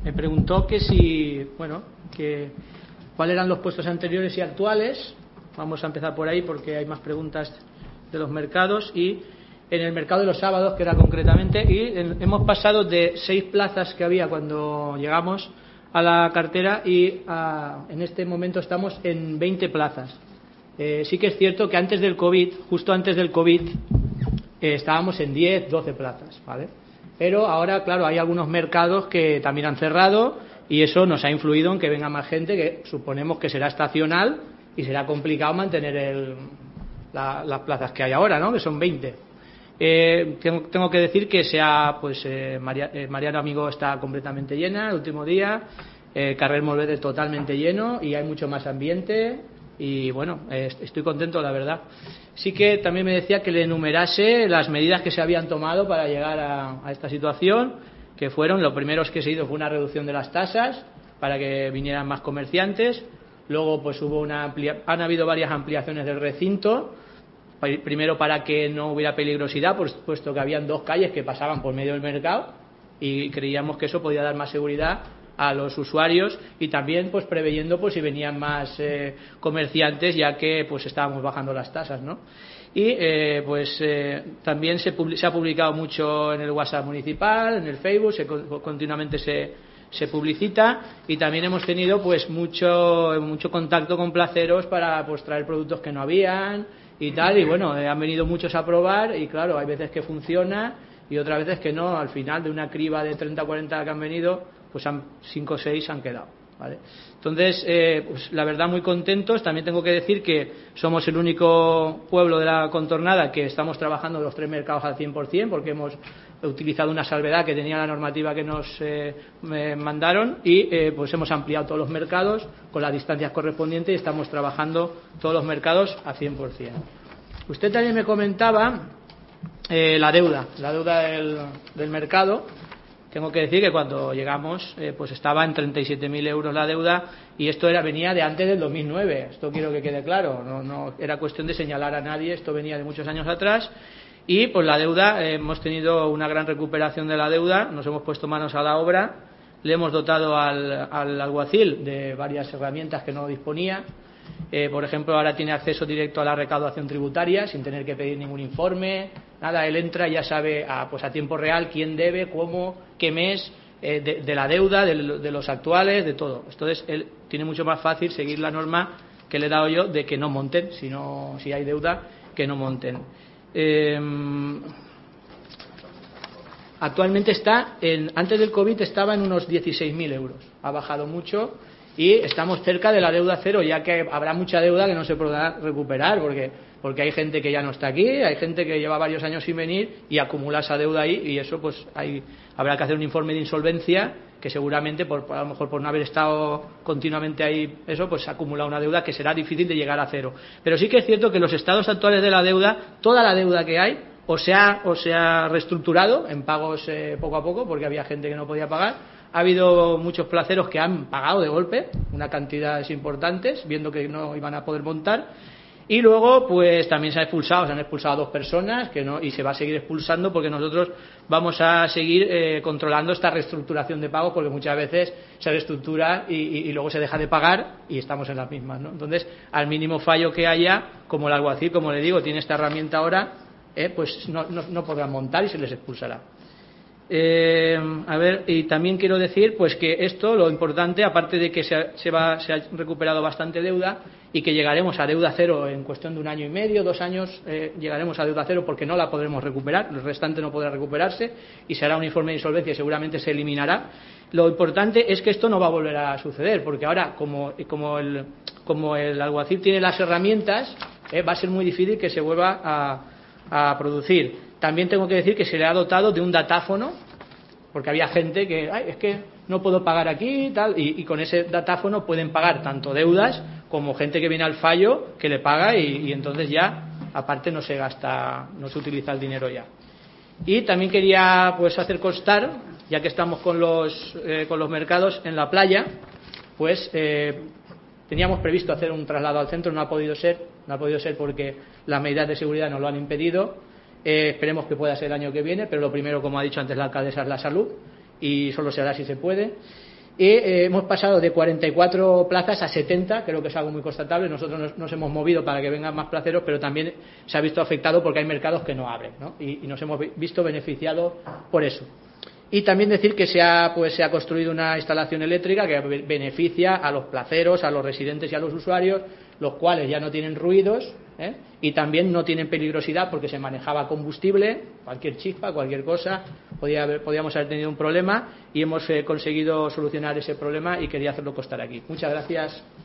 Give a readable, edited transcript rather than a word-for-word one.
Me preguntó que si, bueno, que cuáles eran los puestos anteriores y actuales. Vamos a empezar por ahí porque hay más preguntas de los mercados. Y en el mercado de los sábados, que era concretamente, y hemos pasado de 6 plazas que había cuando llegamos a la cartera y en este momento estamos en 20 plazas. Sí que es cierto que antes del COVID, justo antes del COVID, estábamos en 10, 12 plazas, ¿vale? Pero ahora, claro, hay algunos mercados que también han cerrado y eso nos ha influido en que venga más gente, que suponemos que será estacional y será complicado mantener las plazas que hay ahora, ¿no? Que son 20. Tengo que decir que Mariano Amigo está completamente llena el último día, Carrer Molvede totalmente lleno y hay mucho más ambiente y bueno, estoy contento, la verdad. Sí que también me decía que le enumerase las medidas que se habían tomado para llegar a esta situación, que fueron, lo primero que se hizo fue una reducción de las tasas para que vinieran más comerciantes. Luego pues han habido varias ampliaciones del recinto, primero para que no hubiera peligrosidad, puesto que habían 2 calles que pasaban por medio del mercado y creíamos que eso podía dar más seguridad a los usuarios y también pues preveyendo pues si venían más comerciantes, ya que pues estábamos bajando las tasas, ¿no? Y también se ha publicado mucho en el WhatsApp municipal, en el Facebook, continuamente se publicita y también hemos tenido pues mucho contacto con placeros para pues traer productos que no habían y tal, y bueno, han venido muchos a probar y claro, hay veces que funciona y otras veces que no. Al final de una criba de 30 o 40 que han venido, pues 5 o 6 han quedado, ¿vale? Entonces, pues la verdad muy contentos. También tengo que decir que somos el único pueblo de la contornada que estamos trabajando los 3 mercados al 100%, porque hemos utilizado una salvedad que tenía la normativa que nos mandaron y pues hemos ampliado todos los mercados con las distancias correspondientes y estamos trabajando todos los mercados al 100%. Usted también me comentaba la deuda del mercado. Tengo que decir que cuando llegamos pues estaba en 37.000 euros la deuda y esto venía de antes del 2009. Esto quiero que quede claro, no era cuestión de señalar a nadie, esto venía de muchos años atrás y pues la deuda, hemos tenido una gran recuperación de la deuda, nos hemos puesto manos a la obra, le hemos dotado al alguacil de varias herramientas que no disponía. Por ejemplo, ahora tiene acceso directo a la recaudación tributaria sin tener que pedir ningún informe, nada, él entra y ya sabe a tiempo real quién debe, cómo, qué mes, de la deuda, de los actuales, de todo. Entonces él tiene mucho más fácil seguir la norma que le he dado yo de que no monten, si hay deuda, que no monten. Actualmente antes del COVID estaba en unos 16.000 euros, ha bajado mucho y estamos cerca de la deuda cero, ya que habrá mucha deuda que no se podrá recuperar porque hay gente que ya no está aquí, hay gente que lleva varios años sin venir y acumula esa deuda ahí y eso pues habrá que hacer un informe de insolvencia que seguramente a lo mejor por no haber estado continuamente ahí eso pues acumula una deuda que será difícil de llegar a cero. Pero sí que es cierto que los estados actuales de la deuda, toda la deuda que hay o se ha reestructurado en pagos poco a poco porque había gente que no podía pagar. Ha habido muchos placeros que han pagado de golpe una cantidades importantes viendo que no iban a poder montar y luego pues también se han expulsado a 2 personas y se va a seguir expulsando porque nosotros vamos a seguir controlando esta reestructuración de pagos porque muchas veces se reestructura y luego se deja de pagar y estamos en las mismas, ¿no? Entonces al mínimo fallo que haya, como el alguacil, como le digo, tiene esta herramienta ahora, pues no podrán montar y se les expulsará. Y también quiero decir pues que esto, lo importante, aparte de que se ha recuperado bastante deuda y que llegaremos a deuda cero en cuestión de 1 año y medio, 2 años, llegaremos a deuda cero porque no la podremos recuperar, el restante no podrá recuperarse y se hará un informe de insolvencia y seguramente se eliminará. Lo importante es que esto no va a volver a suceder porque ahora como el alguacil tiene las herramientas, va a ser muy difícil que se vuelva a producir. También tengo que decir que se le ha dotado de un datáfono, porque había gente que, es que no puedo pagar aquí y con ese datáfono pueden pagar tanto deudas como gente que viene al fallo que le paga y entonces ya, aparte no se utiliza el dinero ya. Y también quería pues hacer constar, ya que estamos con los mercados en la playa, pues teníamos previsto hacer un traslado al centro, no ha podido ser porque las medidas de seguridad nos lo han impedido. Esperemos que pueda ser el año que viene, pero lo primero, como ha dicho antes la alcaldesa, es la salud y solo se hará si se puede. y hemos pasado de 44 plazas a 70, creo que es algo muy constatable. Nosotros nos hemos movido para que vengan más placeros, pero también se ha visto afectado porque hay mercados que no abren, ¿no? Y nos hemos visto beneficiados por eso. Y también decir que se ha construido una instalación eléctrica que beneficia a los placeros, a los residentes y a los usuarios, los cuales ya no tienen ruidos, y también no tienen peligrosidad porque se manejaba combustible, cualquier chispa, cualquier cosa, podíamos haber tenido un problema, y hemos conseguido solucionar ese problema y quería hacerlo constar aquí. Muchas gracias.